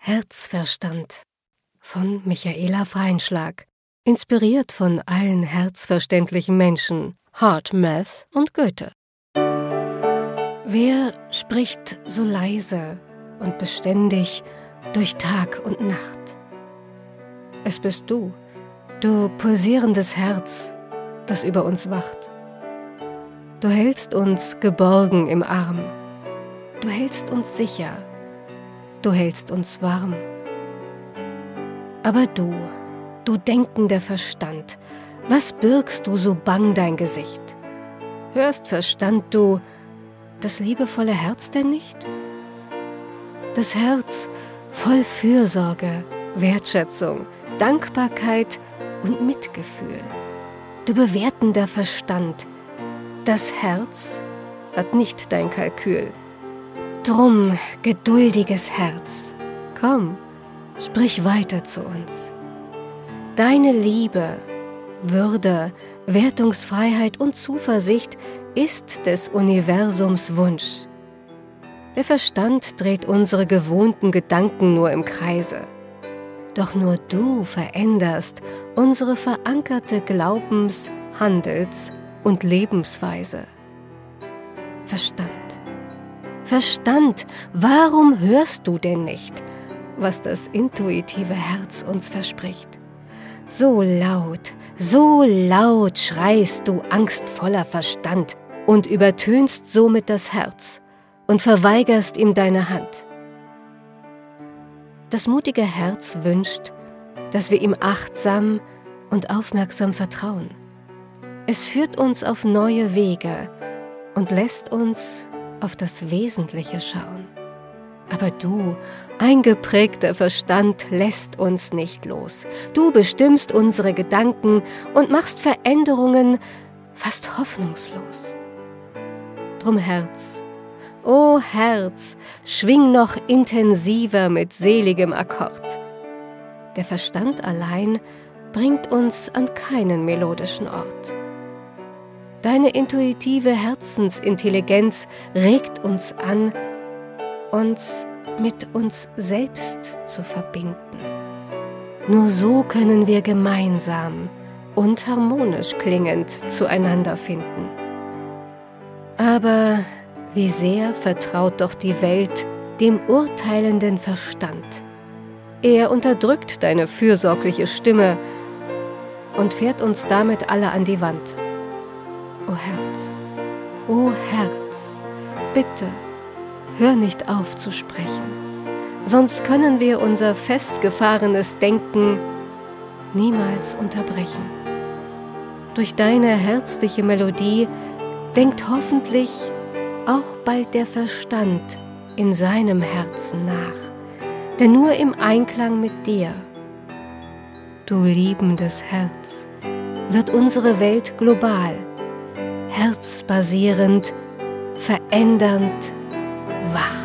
Herzverstand von Michaela Freienschlag, inspiriert von allen herzverständlichen Menschen, HeartMath und Goethe. Wer spricht so leise und beständig durch Tag und Nacht? Es bist du, du pulsierendes Herz, das über uns wacht. Du hältst uns geborgen im Arm, du hältst uns sicher, du hältst uns warm. Aber du denkender Verstand, was bürgst du so bang dein Gesicht? Hörst Verstand du das liebevolle Herz denn nicht? Das Herz voll Fürsorge, Wertschätzung, Dankbarkeit und Mitgefühl. Du bewertender Verstand, das Herz hat nicht dein Kalkül. Drum, geduldiges Herz, komm, sprich weiter zu uns. Deine Liebe, Würde, Wertungsfreiheit und Zuversicht ist des Universums Wunsch. Der Verstand dreht unsere gewohnten Gedanken nur im Kreise. Doch nur du veränderst unsere verankerte Glaubens-, Handels- und Lebensweise. Verstand, warum hörst du denn nicht, was das intuitive Herz uns verspricht? So laut schreist du angstvoller Verstand und übertönst somit das Herz und verweigerst ihm deine Hand. Das mutige Herz wünscht, dass wir ihm achtsam und aufmerksam vertrauen. Es führt uns auf neue Wege und lässt uns auf das Wesentliche schauen. Aber du, eingeprägter Verstand, lässt uns nicht los. Du bestimmst unsere Gedanken und machst Veränderungen fast hoffnungslos. Drum Herz, o Herz, schwing noch intensiver mit seligem Akkord. Der Verstand allein bringt uns an keinen melodischen Ort. Deine intuitive Herzensintelligenz regt uns an, uns mit uns selbst zu verbinden. Nur so können wir gemeinsam und harmonisch klingend zueinander finden. Aber wie sehr vertraut doch die Welt dem urteilenden Verstand. Er unterdrückt deine fürsorgliche Stimme und fährt uns damit alle an die Wand. O Herz, bitte, hör nicht auf zu sprechen, sonst können wir unser festgefahrenes Denken niemals unterbrechen. Durch deine herzliche Melodie denkt hoffentlich auch bald der Verstand in seinem Herzen nach, denn nur im Einklang mit dir, du liebendes Herz, wird unsere Welt global, herzbasierend, verändernd, wach.